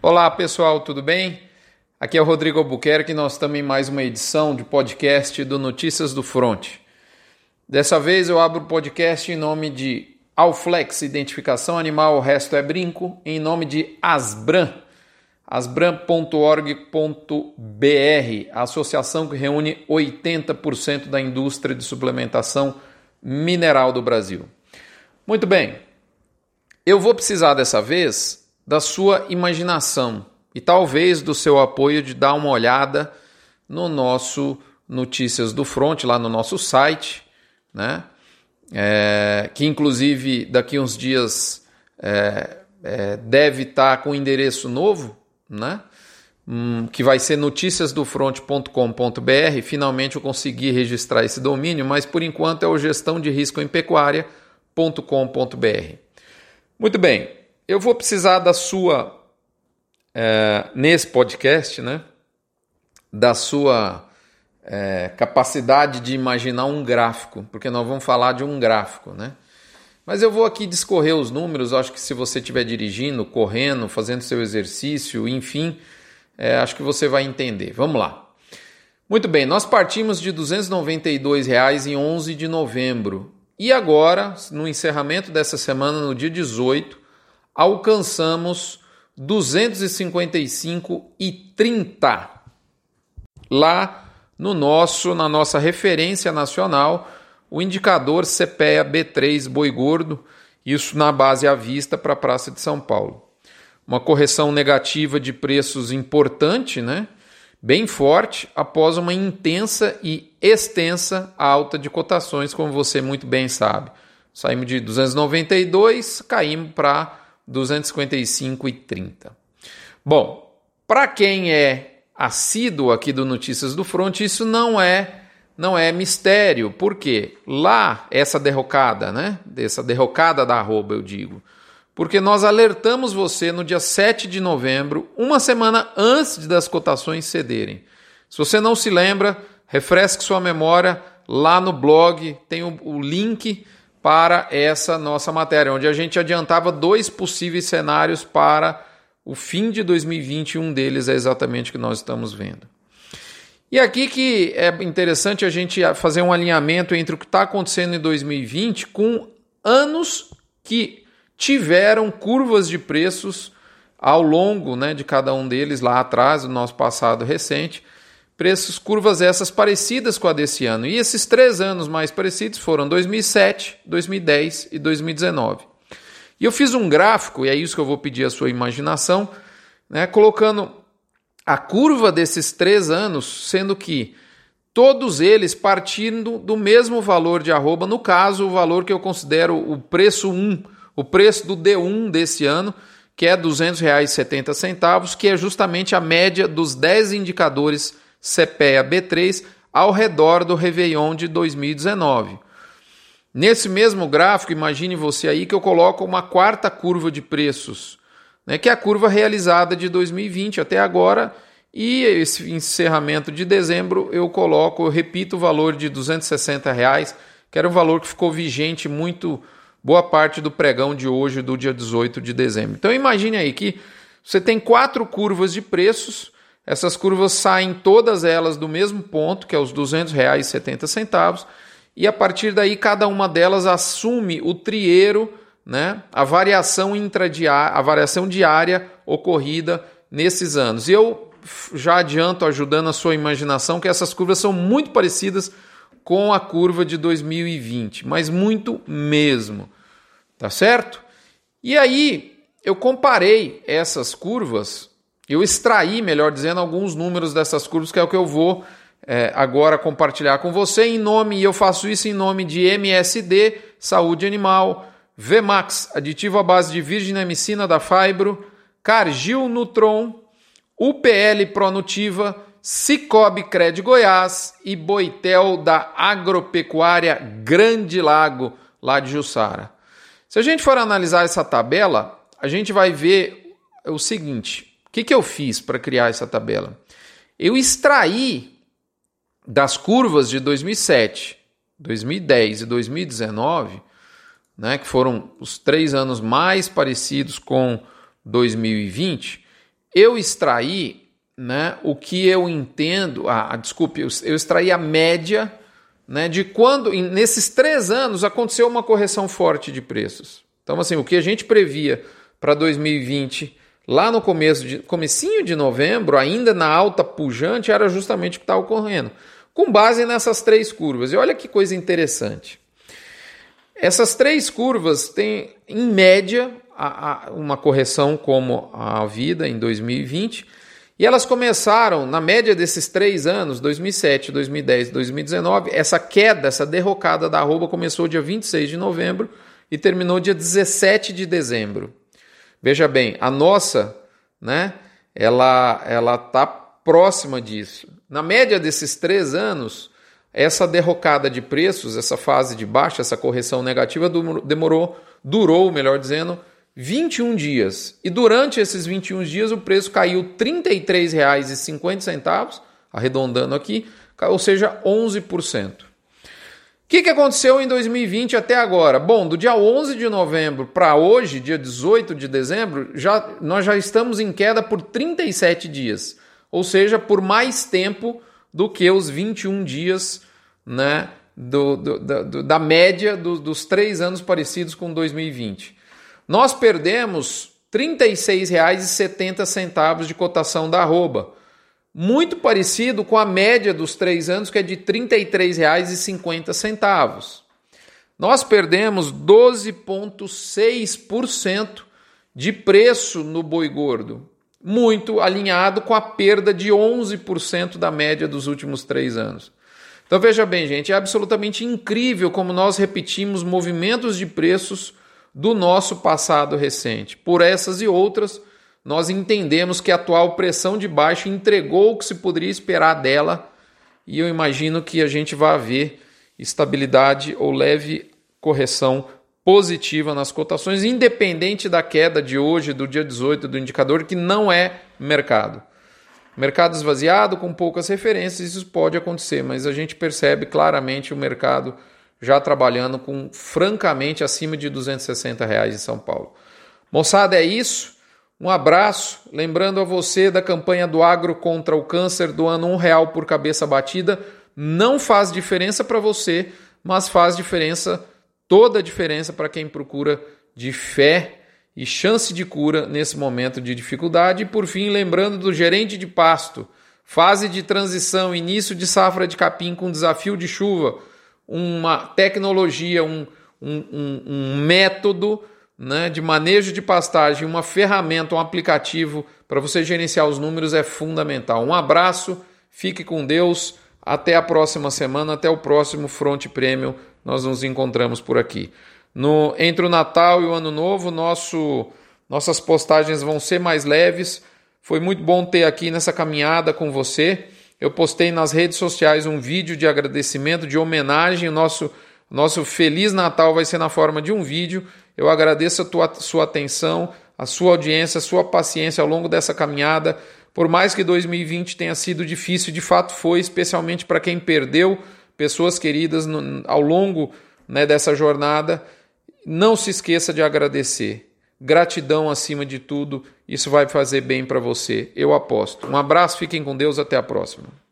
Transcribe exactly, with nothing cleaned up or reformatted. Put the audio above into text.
Olá pessoal, tudo bem? Aqui é o Rodrigo Albuquerque e nós estamos em mais uma edição de podcast do Notícias do Front. Dessa vez eu abro o podcast em nome de Alflex, Identificação Animal, o resto é brinco, em nome de Asbram, asbram ponto org ponto br, a associação que reúne oitenta por cento da indústria de suplementação mineral do Brasil. Muito bem, eu vou precisar dessa vez da sua imaginação e talvez do seu apoio de dar uma olhada no nosso Notícias do Front, lá no nosso site, né? É, que inclusive daqui uns dias é, é, deve estar com endereço novo, né? Hum, que vai ser noticias do front ponto com ponto br. Finalmente eu consegui registrar esse domínio, mas por enquanto é o gestão de risco em pecuária ponto com ponto br. Muito bem, eu vou precisar da sua, é, nesse podcast, né, da sua é, capacidade de imaginar um gráfico, porque nós vamos falar de um gráfico, né? Mas eu vou aqui discorrer os números, acho que se você estiver dirigindo, correndo, fazendo seu exercício, enfim, é, acho que você vai entender. Vamos lá. Muito bem, nós partimos de duzentos e noventa e dois reais em onze de novembro. E agora, no encerramento dessa semana, no dia dezoito, alcançamos duzentos e cinquenta e cinco reais e trinta centavos. Lá no nosso, na nossa referência nacional, o indicador C P E A B três Boi Gordo, isso na base à vista para a Praça de São Paulo. Uma correção negativa de preços importante, né? Bem forte, após uma intensa e extensa alta de cotações, como você muito bem sabe. Saímos de duzentos e noventa e dois, caímos para duzentos e cinquenta e cinco reais e trinta centavos. Bom, para quem é assíduo aqui do Notícias do Front, isso não é, não é mistério. Por quê? Lá, essa derrocada, né? Essa derrocada da arroba, eu digo. Porque nós alertamos você no dia sete de novembro, uma semana antes das cotações cederem. Se você não se lembra, refresque sua memória, lá no blog tem o, o link para essa nossa matéria, onde a gente adiantava dois possíveis cenários para o fim de dois mil e vinte, e um deles é exatamente o que nós estamos vendo. E aqui que é interessante a gente fazer um alinhamento entre o que está acontecendo em dois mil e vinte com anos que tiveram curvas de preços ao longo, né, de cada um deles lá atrás, no nosso passado recente, preços, curvas essas parecidas com a desse ano. E esses três anos mais parecidos foram dois mil e sete, dois mil e dez e dois mil e dezenove. E eu fiz um gráfico, e é isso que eu vou pedir a sua imaginação, né, colocando a curva desses três anos, sendo que todos eles partindo do mesmo valor de arroba, no caso, o valor que eu considero o preço um, o preço do D um desse ano, que é duzentos reais e setenta centavos, que é justamente a média dos dez indicadores C P E A B três ao redor do Réveillon de dois mil e dezenove. Nesse mesmo gráfico, imagine você aí que eu coloco uma quarta curva de preços, né, que é a curva realizada de dois mil e vinte até agora, e esse encerramento de dezembro eu coloco, eu repito o valor de duzentos e sessenta reais, que era um valor que ficou vigente muito boa parte do pregão de hoje, do dia dezoito de dezembro. Então imagine aí que você tem quatro curvas de preços, essas curvas saem todas elas do mesmo ponto, que é os duzentos reais e setenta centavos, e a partir daí cada uma delas assume o trieiro, né, a variação intradiária, a variação diária ocorrida nesses anos. E eu já adianto, ajudando a sua imaginação, que essas curvas são muito parecidas com a curva de dois mil e vinte, mas muito mesmo, tá certo? E aí eu comparei essas curvas, eu extraí, melhor dizendo, alguns números dessas curvas, que é o que eu vou é, agora compartilhar com você em nome, e eu faço isso em nome de M S D, Saúde Animal, V MAX, aditivo à base de virginamicina da Fibro, Cargill Nutron, U P L Pronutiva, Cicobi Cred Goiás e Boitel da Agropecuária Grande Lago, lá de Jussara. Se a gente for analisar essa tabela, a gente vai ver o seguinte: o que, que eu fiz para criar essa tabela? Eu extraí das curvas de dois mil e sete, dois mil e dez e dois mil e dezenove, né, que foram os três anos mais parecidos com dois mil e vinte, eu extraí, né, o que eu entendo, ah, desculpe, eu, eu extraí a média, né, de quando, em, nesses três anos, aconteceu uma correção forte de preços. Então, assim, o que a gente previa para dois mil e vinte, lá no começo de, comecinho de novembro, ainda na alta pujante, era justamente o que estava ocorrendo, com base nessas três curvas. E olha que coisa interessante. Essas três curvas têm, em média, a, a, uma correção como a vida em dois mil e vinte, e elas começaram, na média desses três anos, dois mil e sete, dois mil e dez, dois mil e dezenove, essa queda, essa derrocada da arroba começou dia vinte e seis de novembro e terminou dia dezessete de dezembro. Veja bem, a nossa, né, ela ela está próxima disso. Na média desses três anos, essa derrocada de preços, essa fase de baixa, essa correção negativa demorou, durou, melhor dizendo, vinte e um dias. E durante esses vinte e um dias o preço caiu trinta e três reais e cinquenta centavos, arredondando aqui, ou seja, onze por cento. O que, que aconteceu em dois mil e vinte até agora? Bom, do dia onze de novembro para hoje, dia dezoito de dezembro, já, nós já estamos em queda por trinta e sete dias, ou seja, por mais tempo do que os vinte e um dias, né, do, do, do, da média do, dos três anos parecidos com dois mil e vinte. Nós perdemos trinta e seis reais e setenta centavos de cotação da arroba, muito parecido com a média dos três anos, que é de trinta e três reais e cinquenta centavos. Nós perdemos doze vírgula seis por cento de preço no boi gordo, muito alinhado com a perda de onze por cento da média dos últimos três anos. Então veja bem, gente, é absolutamente incrível como nós repetimos movimentos de preços do nosso passado recente. Por essas e outras, nós entendemos que a atual pressão de baixa entregou o que se poderia esperar dela e eu imagino que a gente vai ver estabilidade ou leve correção positiva nas cotações, independente da queda de hoje, do dia dezoito, do indicador, que não é mercado. Mercado esvaziado, com poucas referências, isso pode acontecer, mas a gente percebe claramente o mercado já trabalhando com, francamente, acima de duzentos e sessenta reais em São Paulo. Moçada, é isso. Um abraço. Lembrando a você da campanha do Agro contra o Câncer, do ano um real por cabeça batida. Não faz diferença para você, mas faz diferença, toda a diferença para quem procura de fé e chance de cura nesse momento de dificuldade. E, por fim, lembrando do gerente de pasto, fase de transição, início de safra de capim com desafio de chuva, uma tecnologia, um, um, um, um método, né, de manejo de pastagem, uma ferramenta, um aplicativo para você gerenciar os números é fundamental. Um abraço, fique com Deus, até a próxima semana, até o próximo Fronte Premium, nós nos encontramos por aqui. No, entre o Natal e o Ano Novo, nosso, nossas postagens vão ser mais leves. Foi muito bom ter aqui nessa caminhada com você. Eu postei nas redes sociais um vídeo de agradecimento, de homenagem. O nosso, nosso Feliz Natal vai ser na forma de um vídeo. Eu agradeço a tua, sua atenção, a sua audiência, a sua paciência ao longo dessa caminhada. Por mais que dois mil e vinte tenha sido difícil, de fato foi, especialmente para quem perdeu pessoas queridas no, ao longo, né, dessa jornada. Não se esqueça de agradecer. Gratidão acima de tudo, isso vai fazer bem para você, eu aposto. Um abraço, fiquem com Deus, até a próxima.